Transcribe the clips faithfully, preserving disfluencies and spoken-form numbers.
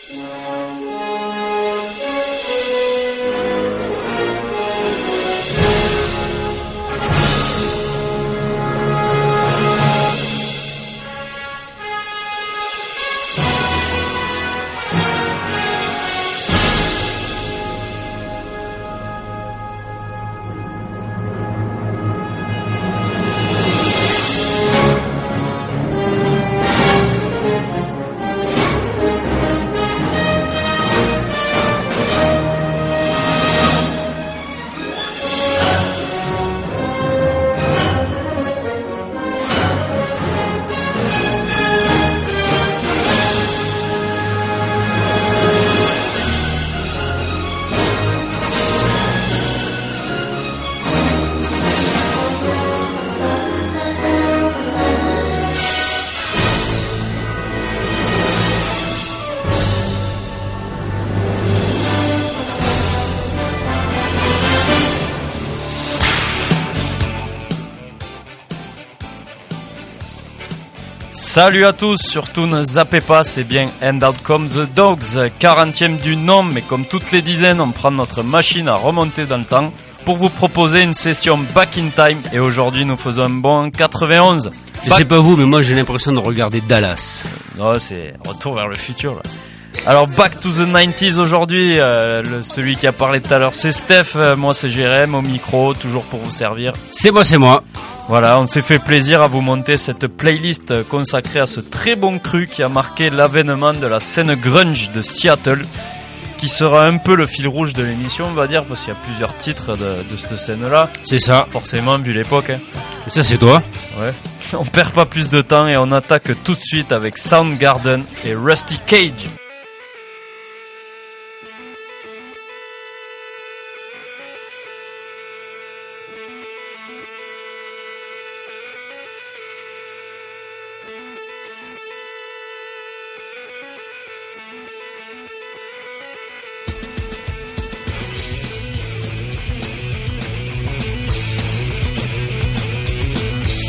Salut à tous, surtout ne zappez pas, c'est bien And Out Come the Dogs, quarantième du nom, mais comme toutes les dizaines, on prend notre machine à remonter dans le temps pour vous proposer une session Back in Time, et aujourd'hui nous faisons un bon quatre-vingt-onze. Je Back... sais pas vous, mais moi j'ai l'impression de regarder Dallas. Non, c'est Retour vers le futur là. Alors Back to the nineties aujourd'hui, euh, le, celui qui a parlé tout à l'heure c'est Steph, euh, moi c'est Jérém au micro, toujours pour vous servir. C'est moi, c'est moi. Voilà, on s'est fait plaisir à vous monter cette playlist consacrée à ce très bon cru qui a marqué l'avènement de la scène grunge de Seattle, qui sera un peu le fil rouge de l'émission, on va dire, parce qu'il y a plusieurs titres de, de cette scène-là. C'est ça. Forcément, vu l'époque. Hein. Ça, c'est toi. Ouais. On perd pas plus de temps et on attaque tout de suite avec Soundgarden et Rusty Cage.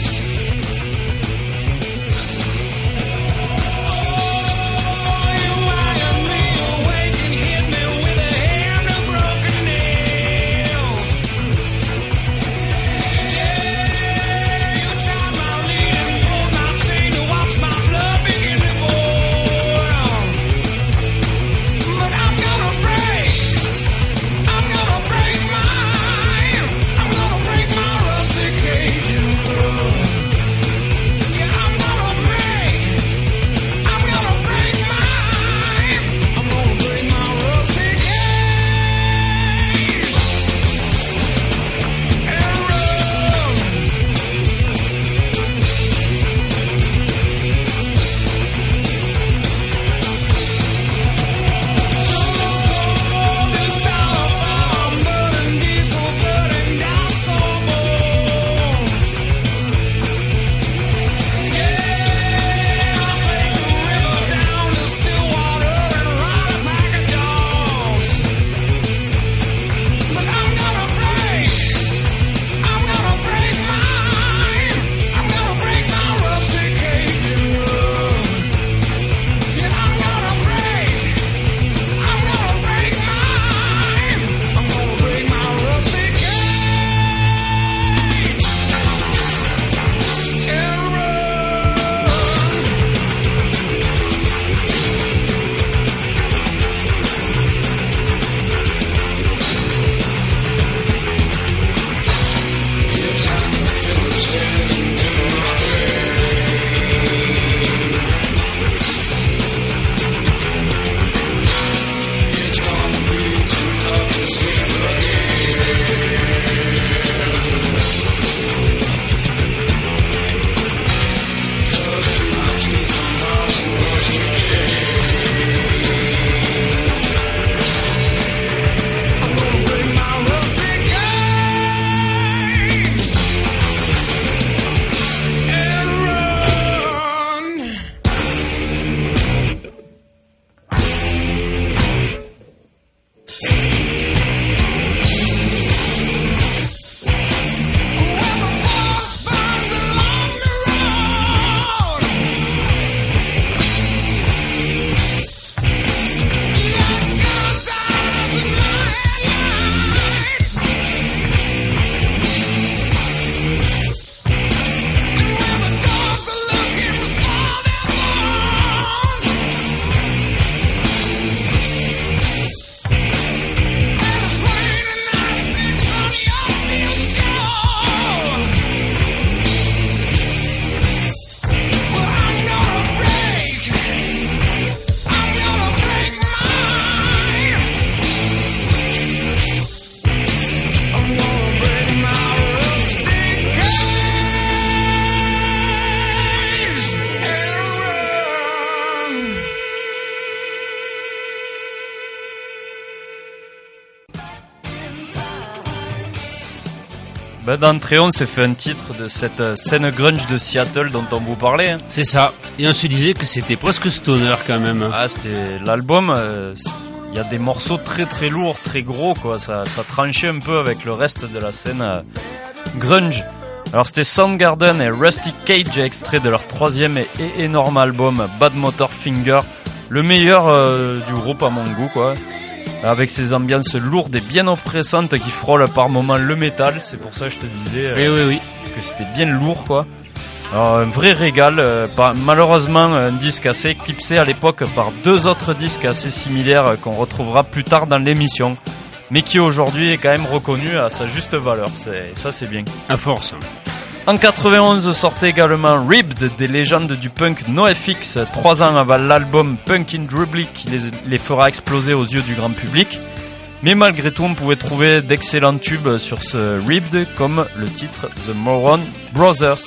You Ben, d'entrée, on s'est fait un titre de cette scène grunge de Seattle dont on vous parlait. Hein. C'est ça. Et on se disait que c'était presque stoner quand même. Ah, c'était l'album. Il euh, y a des morceaux très très lourds, très gros, quoi. Ça, ça tranchait un peu avec le reste de la scène euh, grunge. Alors c'était Soundgarden et Rusty Cage, extrait de leur troisième et, et énorme album Bad Motor Finger, le meilleur euh, du groupe à mon goût, quoi. Avec ses ambiances lourdes et bien oppressantes qui frôlent par moments le métal. C'est pour ça que je te disais euh, oui, oui, oui. que c'était bien lourd, quoi. Alors, un vrai régal. Euh, pas, malheureusement, un disque assez éclipsé à l'époque par deux autres disques assez similaires euh, qu'on retrouvera plus tard dans l'émission, mais qui aujourd'hui est quand même reconnu à sa juste valeur. C'est, ça, c'est bien. À force. En quatre-vingt-onze sortait également Ribbed, des légendes du punk NoFX, trois ans avant l'album Punk in Drublic qui les, les fera exploser aux yeux du grand public. Mais malgré tout, on pouvait trouver d'excellents tubes sur ce Ribbed, comme le titre The Moron Brothers.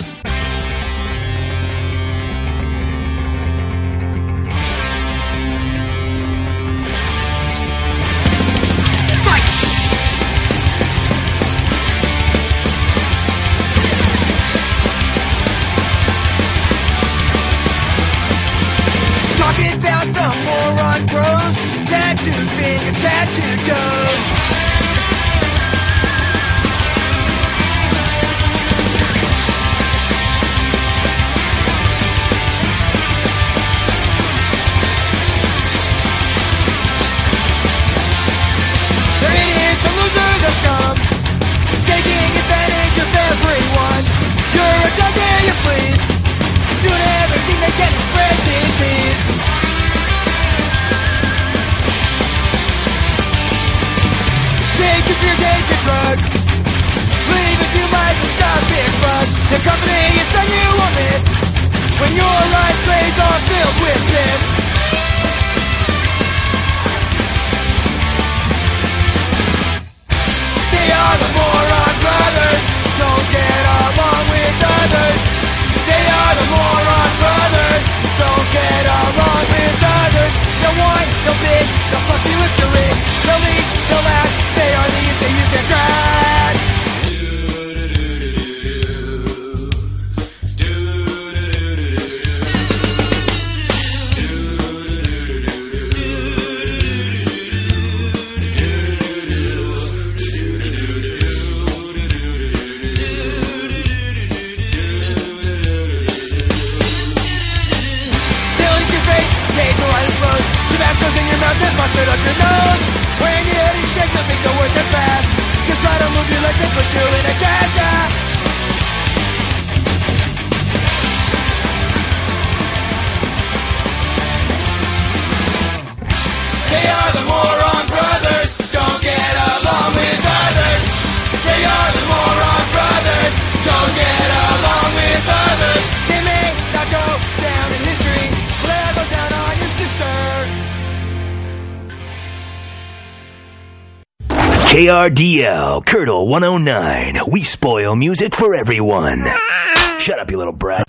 K R D L, Curdle one oh nine. We spoil music for everyone. Shut up, you little brat.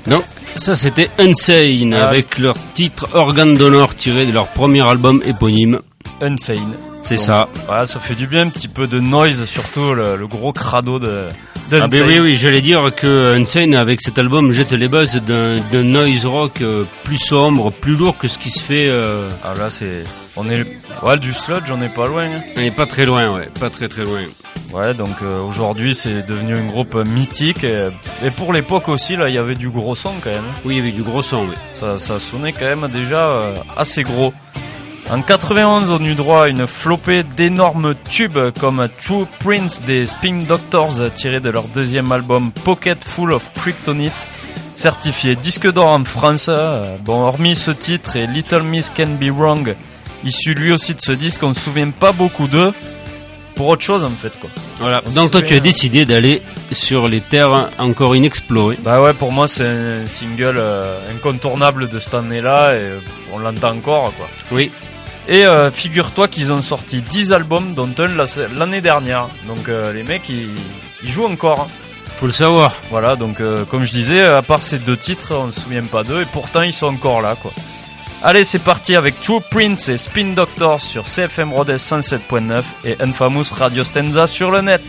Donc, ça c'était Insane, Ah, avec leur titre Organe d'honneur tiré de leur premier album éponyme. Insane. C'est Donc, ça. Voilà, ça fait du bien, un petit peu de noise, surtout le, le gros crado de, de Ah ben Insane. oui, oui, j'allais dire que Insane, avec cet album, jette les bases d'un, d'un noise rock euh, plus sombre, plus lourd que ce qui se fait... Euh... Ah là, c'est... On est... Ouais, du sludge, on n'est pas loin. Hein. On n'est pas très loin, ouais, pas très très loin. Ouais, donc euh, aujourd'hui, c'est devenu un groupe mythique. Et, et pour l'époque aussi, là, il y avait du gros son quand même. Oui, il y avait du gros son, oui. Ça, ça sonnait quand même déjà euh, assez gros. En quatre-vingt-onze, on eut droit à une flopée d'énormes tubes comme True Prince des Spin Doctors tiré de leur deuxième album Pocket Full of Kryptonite, certifié disque d'or en France. Bon, hormis ce titre et Little Miss Can Be Wrong, issu lui aussi de ce disque, on se souvient pas beaucoup d'eux. Pour autre chose en fait quoi. Voilà. On Donc toi souvient, tu as décidé d'aller sur les terres encore inexplorées. Bah ouais, pour moi c'est un single euh, incontournable de cette année-là et on l'entend encore quoi. Oui. Et euh, figure-toi qu'ils ont sorti dix albums, dont un l'année dernière. Donc euh, les mecs, ils, ils jouent encore. Faut le savoir. Voilà, donc euh, comme je disais, à part ces deux titres, on ne se souvient pas d'eux. Et pourtant, ils sont encore là, quoi. Allez, c'est parti avec True Prince et Spin Doctors sur C F M Rodez cent sept point neuf et Infamous Radio Stenza sur le net.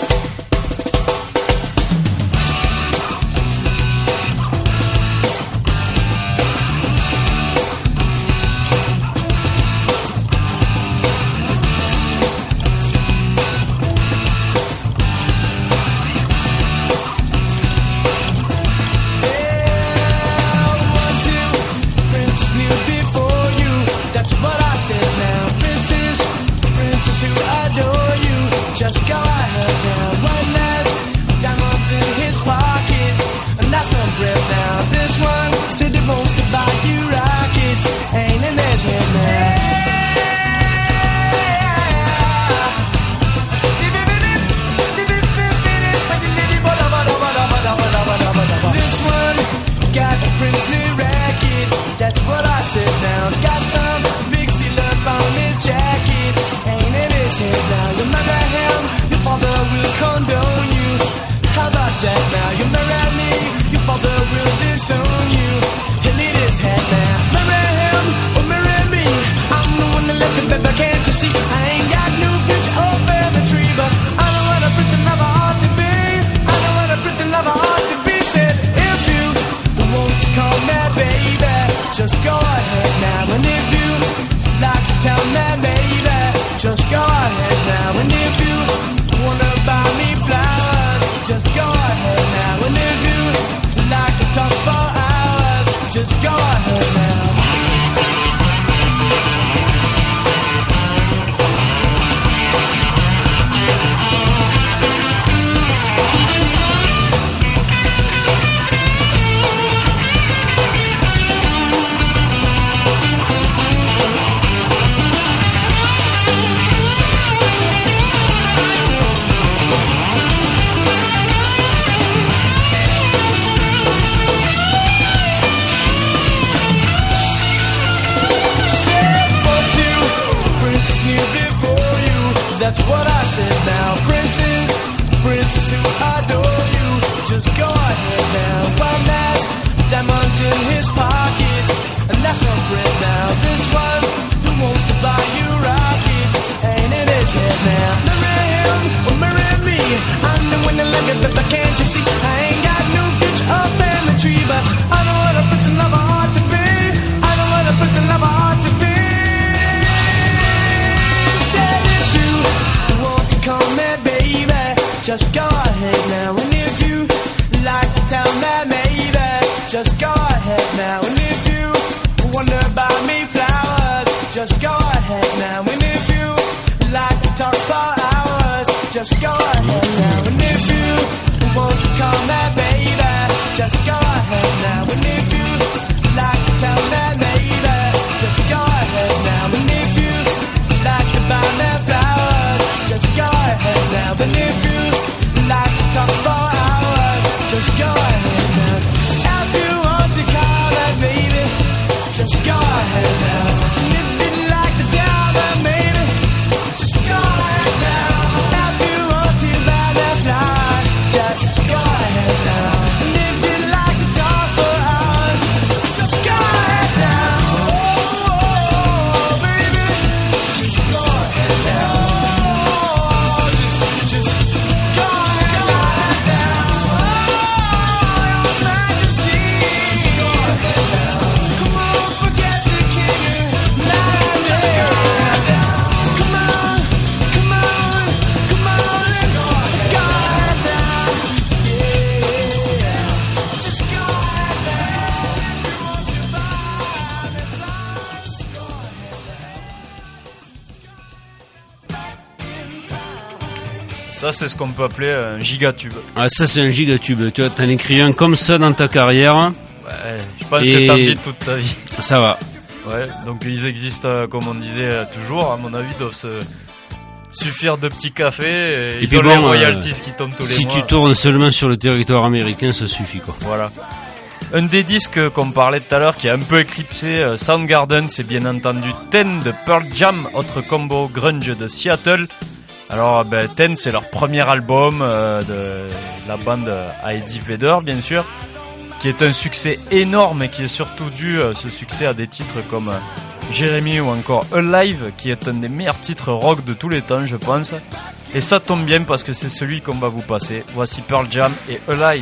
That's what I said now. Princes, princes who adore you, just go ahead now. One has diamonds in his pockets, and that's a friend now. This one who wants to buy you rockets, ain't in his head now. Marry him or marry me, I'm the one that let me, but can't you see? I ain't got no future or family tree, but I know what a pretty lover ought to be. I know what a pretty lover ought to be. Said if you want to call me baby, just go ahead now. And if you like to tell me maybe, just go ahead now. And if you wonder about me flowers, just go ahead now. And if you like to talk for hours, just go ahead now. And if you want to call me baby, just go ahead now. And if you like to tell me maybe, just go ahead now. And if you like to buy me flowers, just go ahead now. And if you like to talk for hours, just go ahead now. If you want to call me baby, just go ahead now. And if you like to tell me maybe, just go ahead now. If you want to buy me flowers, just go ahead Ça, c'est ce qu'on peut appeler un gigatube. Ah, ça, c'est un gigatube. Tu vois, t'en écris un comme ça dans ta carrière. Ouais, je pense Et- que t'en vis toute ta vie. Ça va. Ouais, donc ils existent, euh, comme on disait euh, toujours, à mon avis, doivent se suffire de petits cafés. Et, Et ils puis ont bon, les euh, royalties qui tombent tous les Si mois. tu tournes seulement sur le territoire américain, ça suffit, quoi. Voilà. Un des disques qu'on parlait tout à l'heure qui a un peu éclipsé euh, Soundgarden, c'est bien entendu Ten de Pearl Jam, autre combo grunge de Seattle. Alors ben, Ten, c'est leur premier album euh, de la bande euh, Eddie Vedder, bien sûr, qui est un succès énorme et qui est surtout dû euh, ce succès à des titres comme euh, Jeremy ou encore Alive, qui est un des meilleurs titres rock de tous les temps, je pense. Et ça tombe bien parce que c'est celui qu'on va vous passer. Voici Pearl Jam et Alive.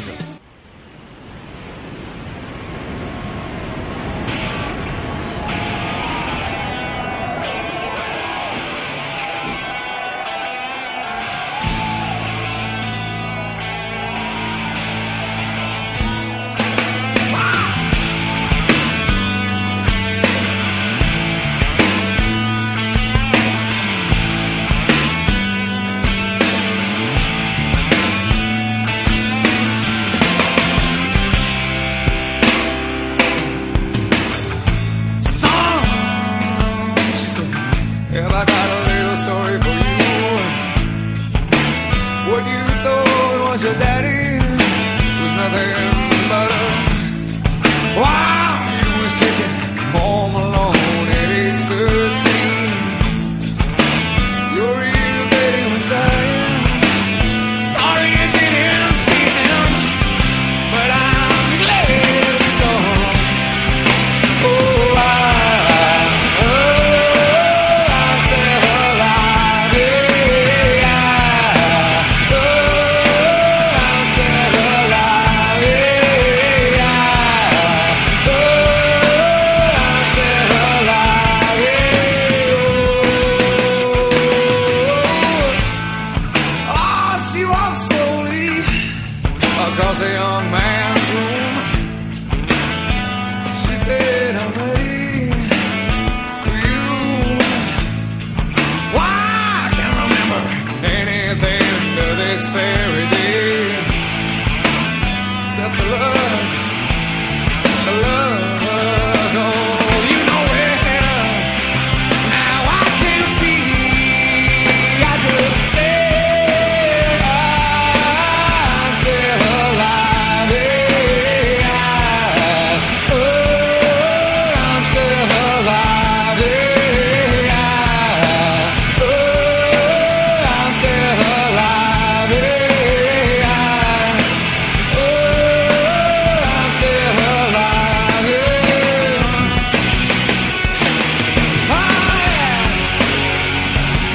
Well, I got a little story for you. What you thought was your daddy was nothing but a while you were sitting home alone at age thirteen. Your real daddy was dying. Sorry you didn't see him, but I'm glad it's all. Oh, I, oh, I'm still alive, yeah. Oh, I'm still alive, yeah. Oh, I'm still alive, yeah. Oh, she walked slowly across a young man's room. She said, I'm ready for you. Why I can't remember anything to this very day except the love, the love. Oh, you know it. Now I can see. I just say I'm still alive. Yeah. Oh, I'm still alive. Yeah. Oh, I'm still alive. Yeah. Oh, I'm still alive. Yeah. Oh, yeah.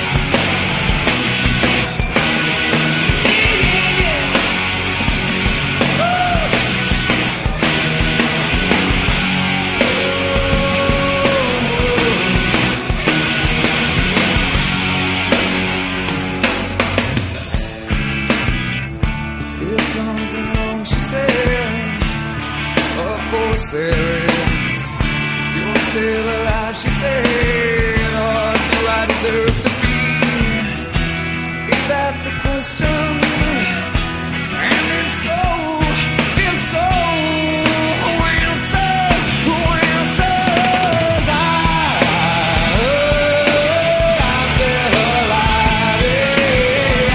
There's something wrong, she said. Of course there is. You're still alive, she said. Or do I deserve to be? Is that the question? And it's so, it's so. Who answers? Who answers? I, oh, I'm still alive. Yeah.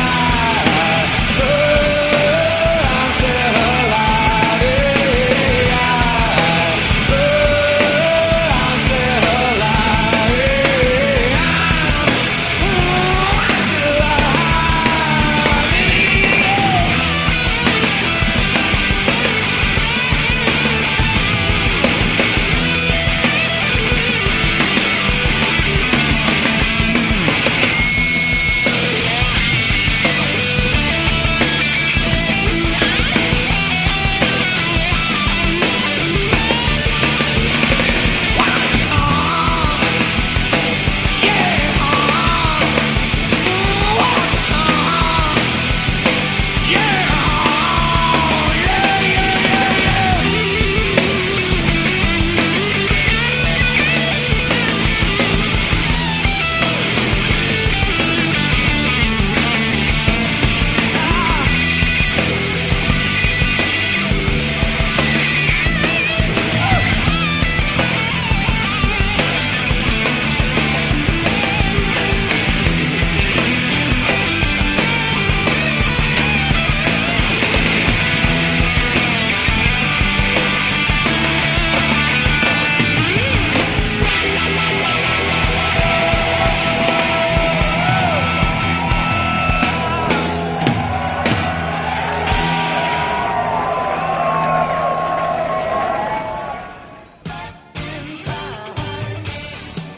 Oh, I'm still alive. Yeah.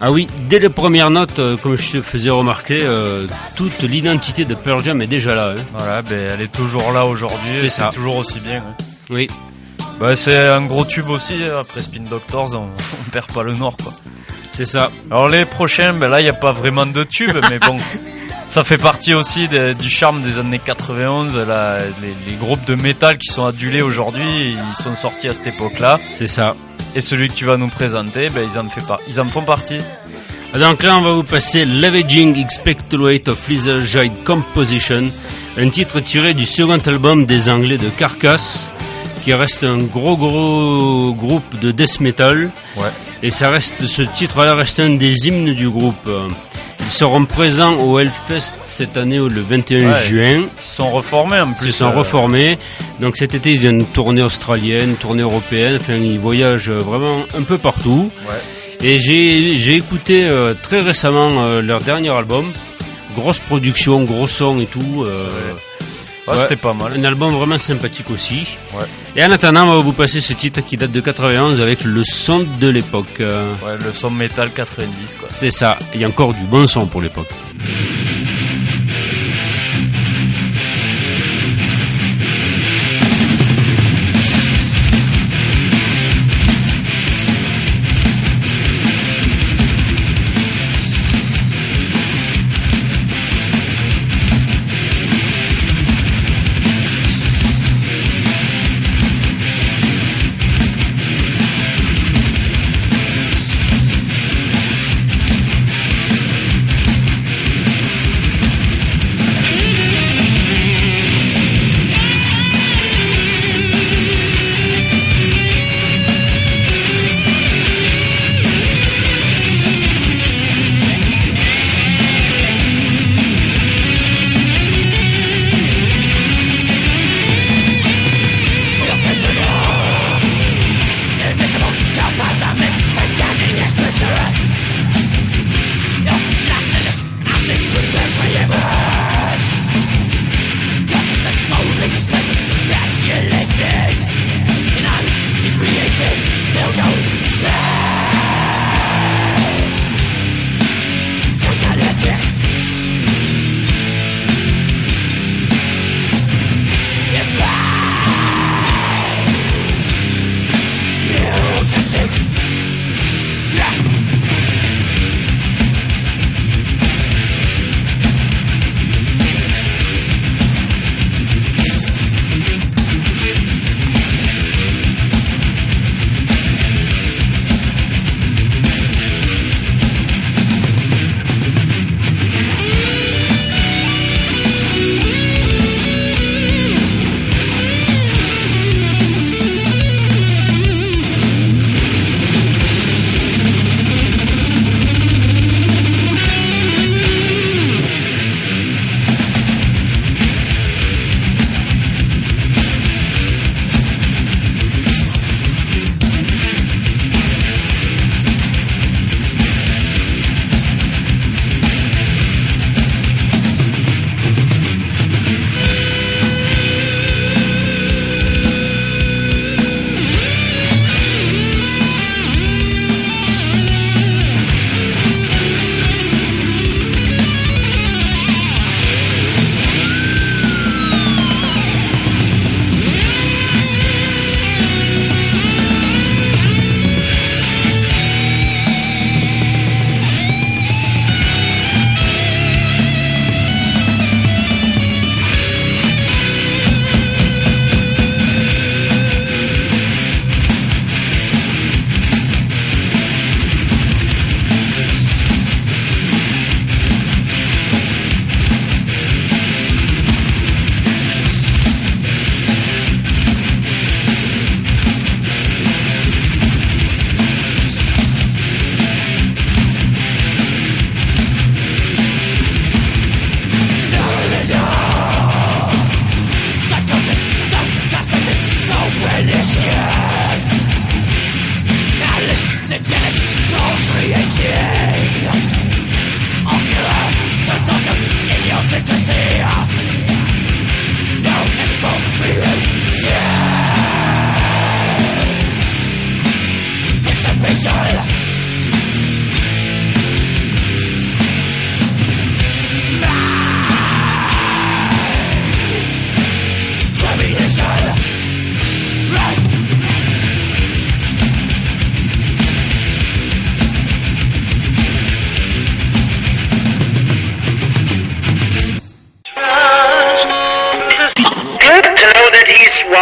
Ah oui, dès les premières notes, euh, comme je te faisais remarquer, euh, toute l'identité de Pearl Jam est déjà là. Hein. Voilà, ben elle est toujours là aujourd'hui. C'est et ça. C'est toujours aussi bien. Hein. Oui. Bah, c'est un gros tube aussi. Après Spin Doctors, on, on perd pas le nord, quoi. C'est ça. Alors les prochains, ben là, il y a pas vraiment de tube, mais bon, ça fait partie aussi de, du charme des années quatre-vingt-onze. Là, les, les groupes de métal qui sont adulés aujourd'hui, ils sont sortis à cette époque-là. C'est ça. Et celui que tu vas nous présenter, ben ils en fait pas, ils en font partie. Donc là, on va vous passer Leveraging Expected Weight of Lizard Joy Composition, un titre tiré du second album des Anglais de Carcass, qui reste un gros gros groupe de death metal. Ouais. Et ça reste, ce titre-là reste un des hymnes du groupe. Ils seront présents au Hellfest cette année le vingt et un Ouais, juin. Ils se sont reformés en plus. Ils se sont euh, reformés. Donc cet été, ils ont une tournée australienne, une tournée européenne. Enfin, ils voyagent vraiment un peu partout. Ouais. Et j'ai j'ai écouté euh, très récemment euh, leur dernier album. Grosse production, gros son et tout. Euh, ouais, ouais, c'était pas mal. un album vraiment sympathique aussi. Ouais. Et en attendant, on va vous passer ce titre qui date de quatre-vingt-onze avec le son de l'époque. Euh, Ouais, le son métal quatre-vingt-dix, quoi. c'est ça. Il y a encore du bon son pour l'époque.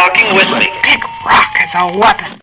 fucking with me. Big rock as a weapon.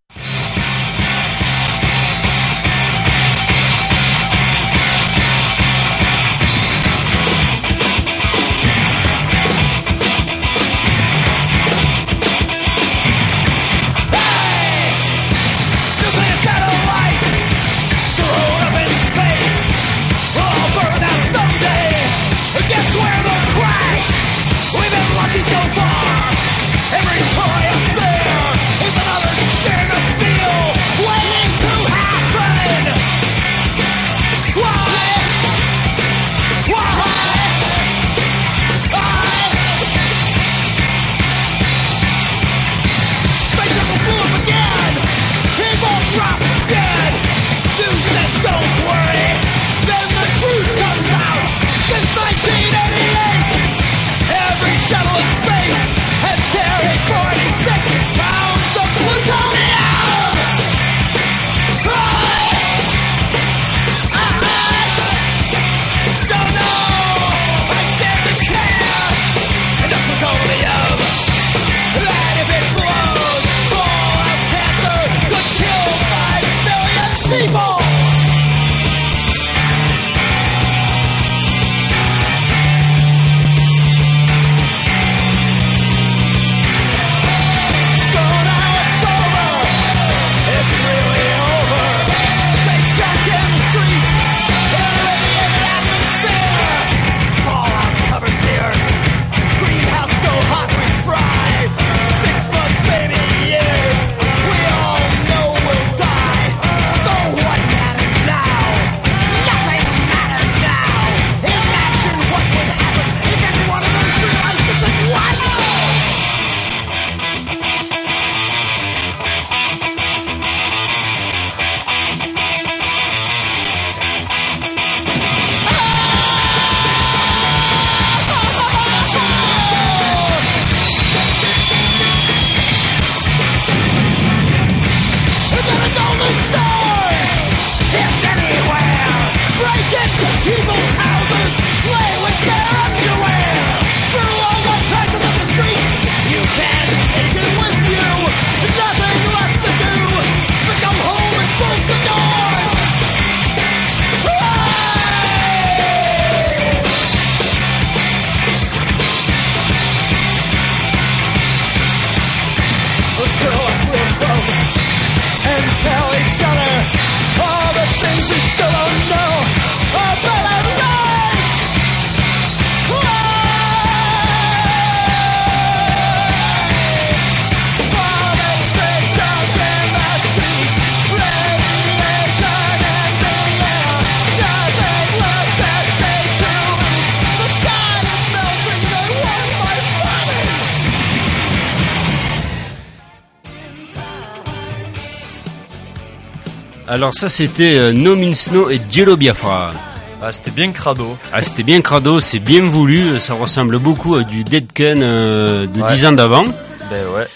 Alors ça c'était euh, No Means No et Jello Biafra. Ah, c'était bien crado. Ah, c'était bien crado, c'est bien voulu, ça ressemble beaucoup à du Dead Can euh, de ouais. dix ans d'avant. Ben ouais.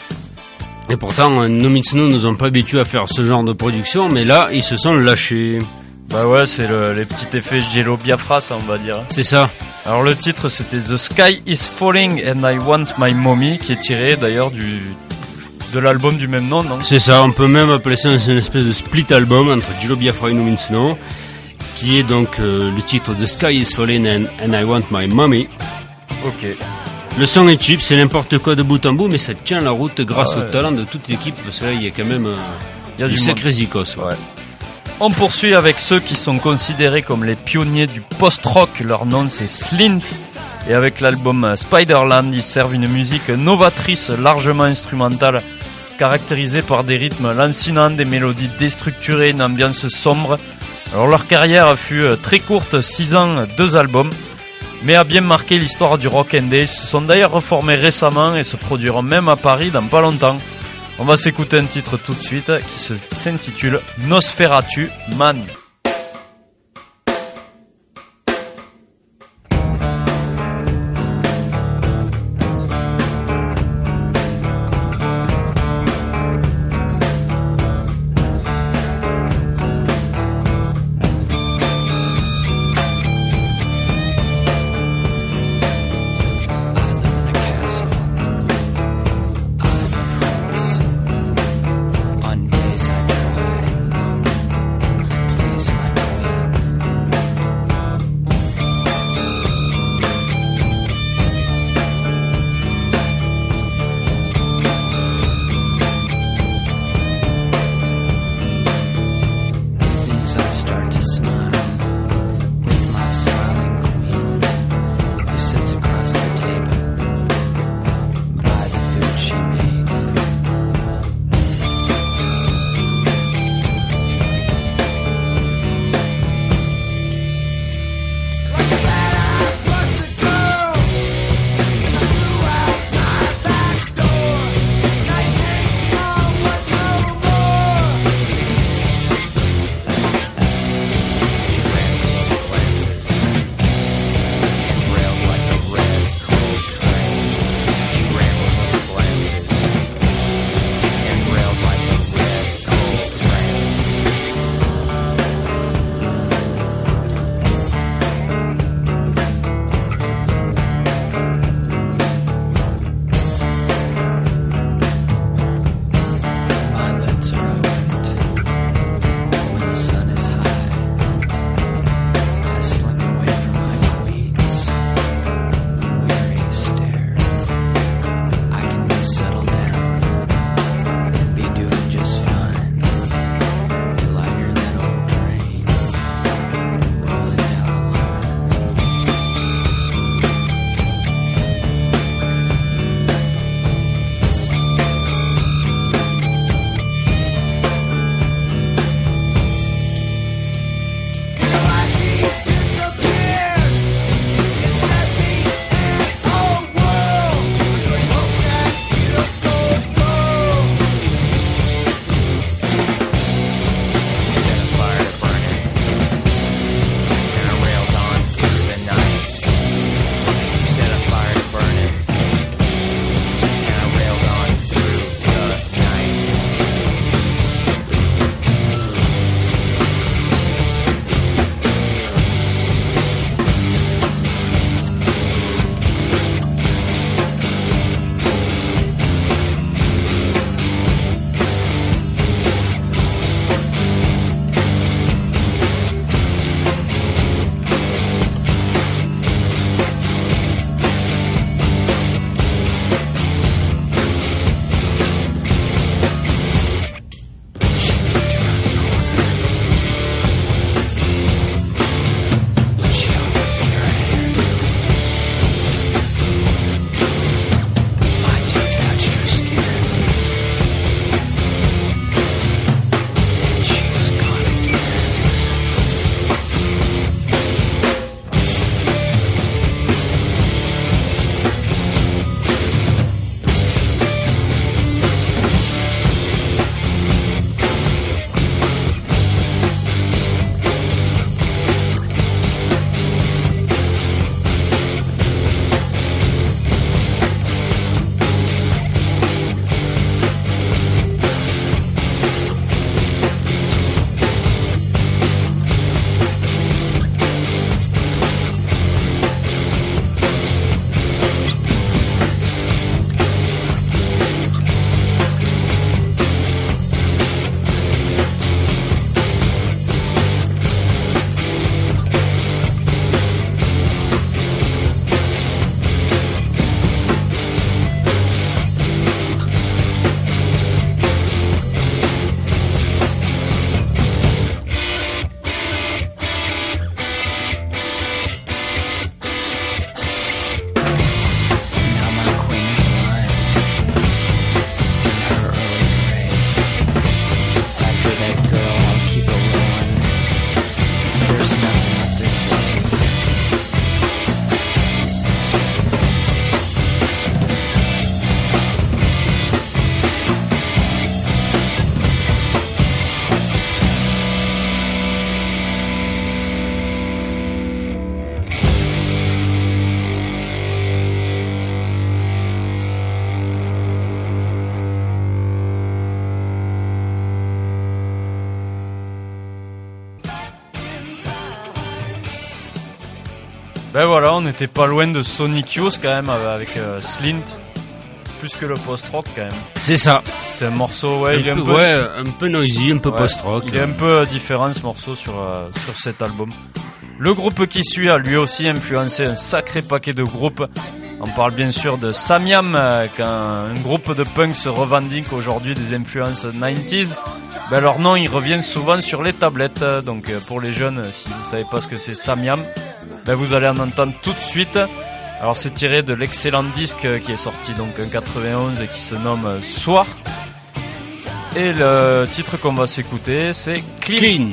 Et pourtant, euh, No Means No nous ont pas habitués à faire ce genre de production, mais là, ils se sont lâchés. Bah ouais, c'est le, les petits effets Jello Biafra, ça on va dire. C'est ça. Alors le titre c'était The Sky is Falling and I Want My Mommy, qui est tiré d'ailleurs du de l'album du même nom, non? C'est ça, on peut même appeler ça une espèce de split album entre Jello Biafra et No Means No, qui est donc euh, le titre The Sky is Falling and, and I Want My Mommy. Ok. Le son est cheap, c'est n'importe quoi de bout en bout, mais ça tient la route grâce ah ouais. au talent de toute l'équipe, parce que là il y a quand même euh, il y a du, du sacré zikos. Ouais. Ouais. On poursuit avec ceux qui sont considérés comme les pionniers du post-rock, leur nom c'est Slint. Et avec l'album Spiderland, ils servent une musique novatrice, largement instrumentale, caractérisée par des rythmes lancinants, des mélodies déstructurées, une ambiance sombre. Alors leur carrière fut très courte, six ans, deux albums, mais a bien marqué l'histoire du rock indé. Ils se sont d'ailleurs reformés récemment et se produiront même à Paris dans pas longtemps. On va s'écouter un titre tout de suite qui, se, qui s'intitule Nosferatu Man. Ben voilà, on n'était pas loin de Sonic Youth quand même avec euh, Slint, plus que le post-rock quand même. C'est ça. C'était un morceau, ouais, un il est peu, un peu, ouais, un peu noisy, un peu ouais, post-rock. Il est un peu différent ce morceau sur euh, sur cet album. Le groupe qui suit a lui aussi influencé un sacré paquet de groupes. On parle bien sûr de Samyam, euh, quand un groupe de punk se revendique aujourd'hui des influences nineties. Ben leur nom, il revient souvent sur les tablettes. Donc euh, pour les jeunes, si vous savez pas ce que c'est Samyam, ben vous allez en entendre tout de suite. Alors c'est tiré de l'excellent disque qui est sorti donc en quatre-vingt-onze et qui se nomme Soir. Et le titre qu'on va s'écouter, c'est Clean. Clean.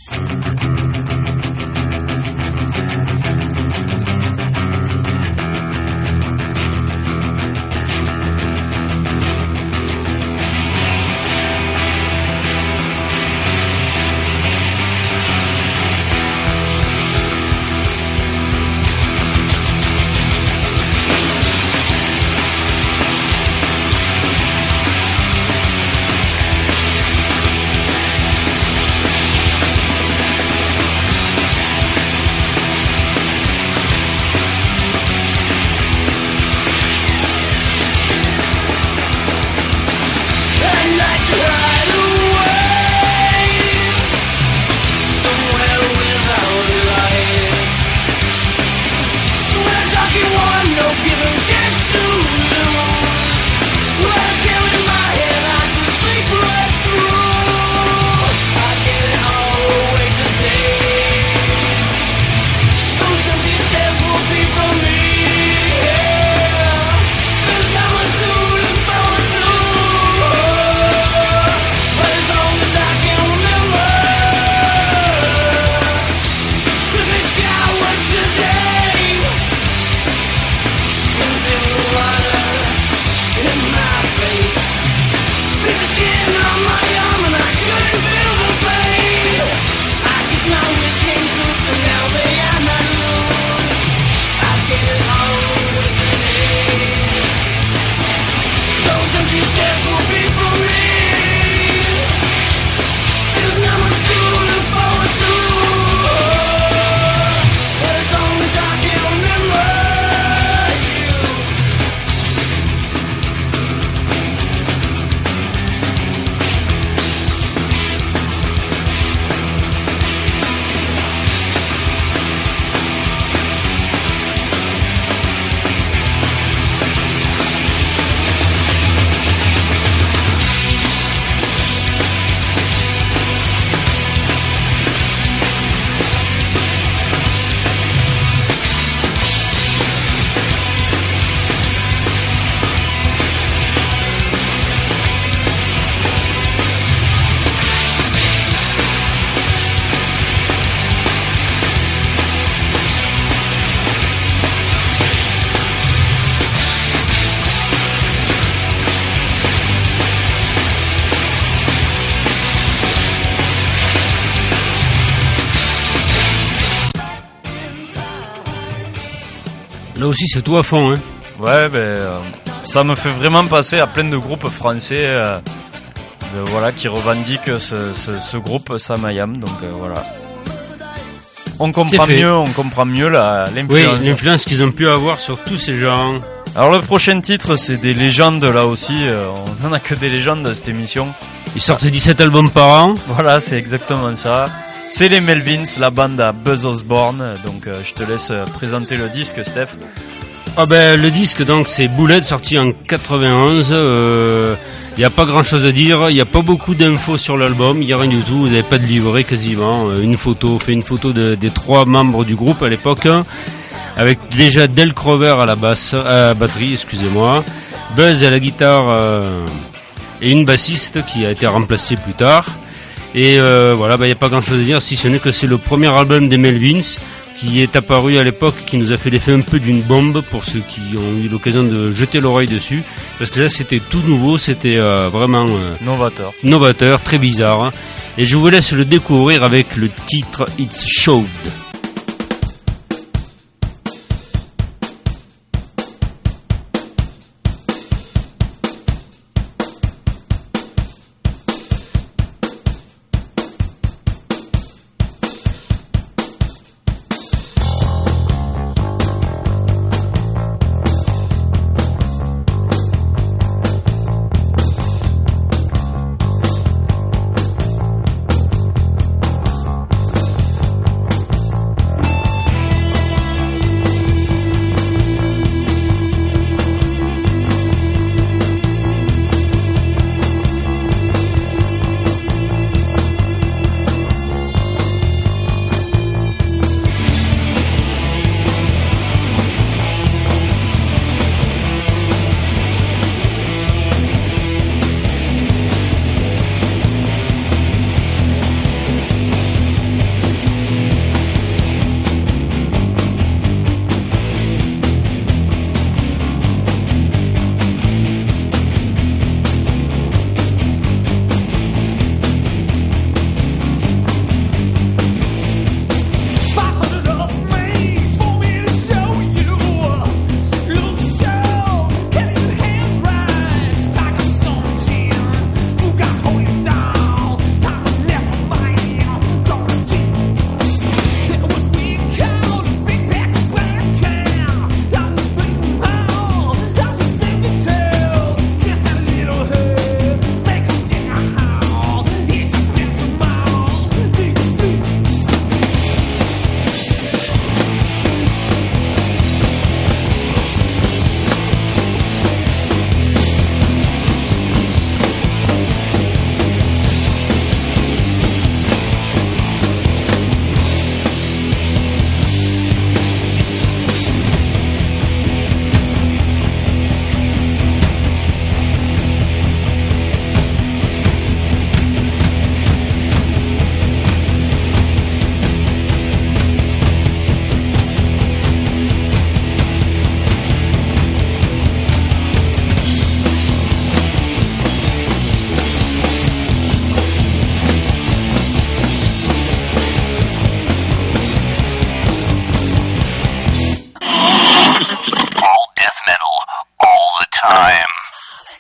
Là aussi, c'est tout à fond, hein. Ouais, ben euh, ça me fait vraiment passer à plein de groupes français, euh, de, voilà, qui revendiquent ce, ce, ce groupe Samyam. Donc euh, voilà, on comprend mieux, on comprend mieux la l'influence. Oui, l'influence qu'ils ont pu avoir sur tous ces gens. Alors le prochain titre, c'est des légendes là aussi. Euh, on n'en a que des légendes de cette émission. Ils sortent dix-sept albums par an. Voilà, c'est exactement ça. C'est les Melvins, la bande à Buzz Osborne. Donc euh, je te laisse présenter le disque, Steph. Ah ben le disque donc c'est Bullet, sorti en quatre-vingt-onze. Il euh, n'y a pas grand chose à dire, il n'y a pas beaucoup d'infos sur l'album, il n'y a rien du tout, vous n'avez pas de livret quasiment. Une photo, fait une photo de, des trois membres du groupe à l'époque, avec déjà Del Crover à la basse, à la batterie, excusez-moi, Buzz à la guitare euh, et une bassiste qui a été remplacée plus tard. Et euh, voilà, il bah, n'y a pas grand chose à dire, si ce n'est que c'est le premier album des Melvins qui est apparu à l'époque, qui nous a fait l'effet un peu d'une bombe pour ceux qui ont eu l'occasion de jeter l'oreille dessus, parce que là c'était tout nouveau, c'était euh, vraiment euh, novateur, novateur, très bizarre, hein. Et je vous laisse le découvrir avec le titre It's Shoved.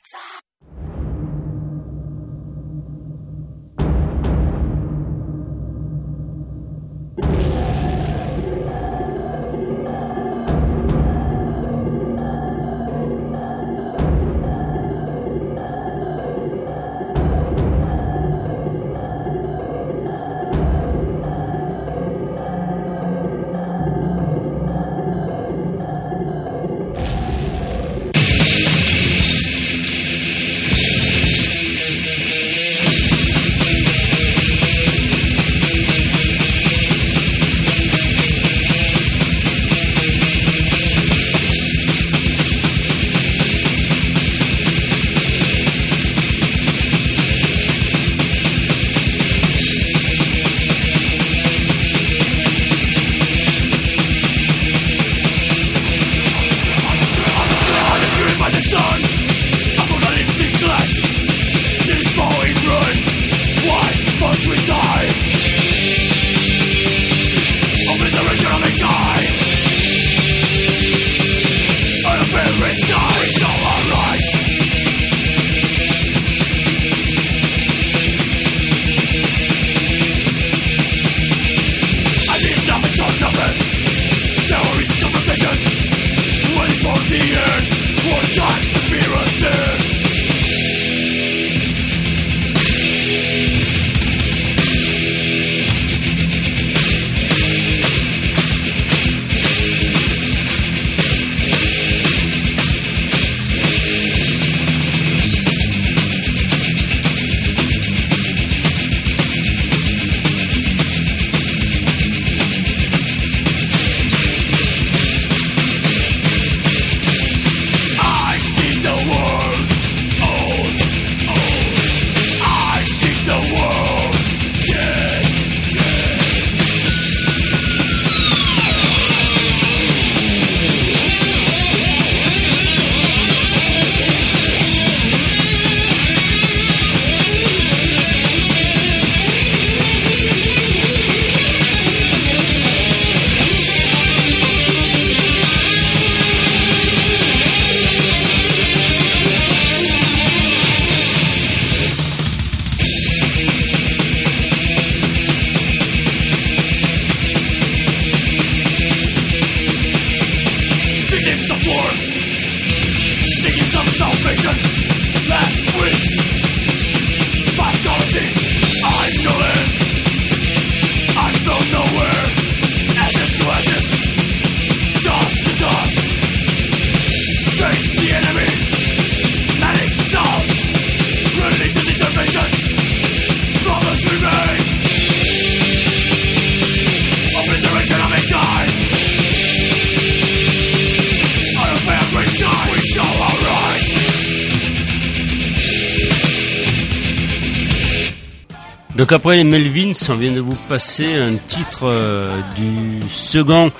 Donc après les Melvins, on vient de vous passer un titre euh, du second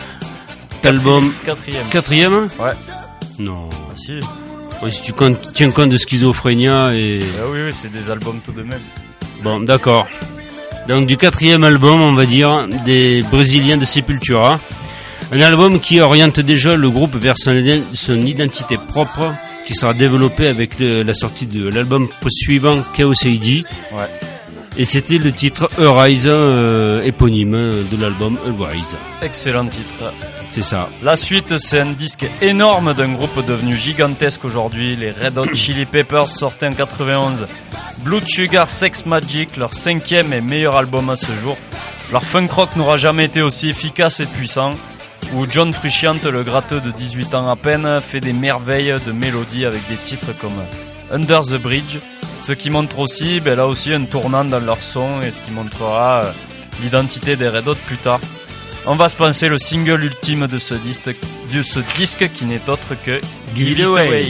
album. Quatrième. Quatrième. Ouais. Non. Ah si. Ouais, si tu comptes, tiens compte de Schizophrénia et... Ah oui, oui, c'est des albums tout de même. Bon, d'accord. Donc du quatrième album, on va dire, des Brésiliens de Sepultura. Un album qui oriente déjà le groupe vers son, son identité propre, qui sera développée avec le, la sortie de l'album suivant, Chaos A D. Ouais. Et c'était le titre Arise, euh, éponyme de l'album Arise. Excellent titre. C'est ça. La suite, c'est un disque énorme d'un groupe devenu gigantesque aujourd'hui. Les Red Hot Chili Peppers sortaient en quatre-vingt-onze. Blood Sugar Sex Magic, leur cinquième et meilleur album à ce jour. Leur funk rock n'aura jamais été aussi efficace et puissant. Où John Frusciante, le gratteux de dix-huit ans à peine, fait des merveilles de mélodies avec des titres comme Under the Bridge. Ce qui montre aussi, ben là aussi, un tournant dans leur son et ce qui montrera euh, l'identité des Red Hot plus tard. On va se penser le single ultime de ce disque, de ce disque qui n'est autre que Give It Away.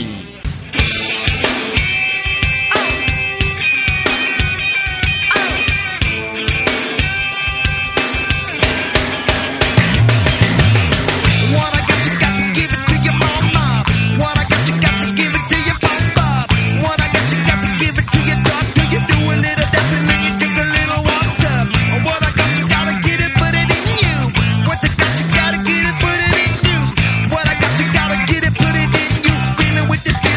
With the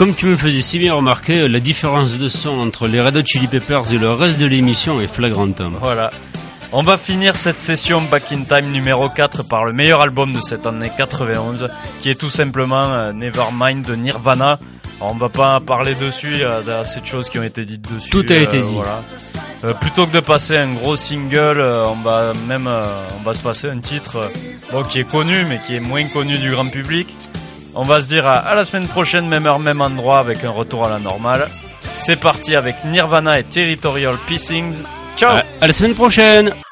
comme tu me faisais si bien remarquer, la différence de son entre les Red Hot Chili Peppers et le reste de l'émission est flagrante. Voilà. On va finir cette session Back in Time numéro quatre par le meilleur album de cette année quatre-vingt-onze, qui est tout simplement euh, Nevermind de Nirvana. Alors, on va pas parler dessus, il y a assez de choses qui ont été dites dessus. Tout a euh, été dit. Voilà. Euh, plutôt que de passer un gros single, euh, on va même euh, on va se passer un titre euh, bon, qui est connu mais qui est moins connu du grand public. On va se dire à, à la semaine prochaine, même heure, même endroit, avec un retour à la normale. C'est parti avec Nirvana et Territorial Pissings. Ciao. À, à la semaine prochaine.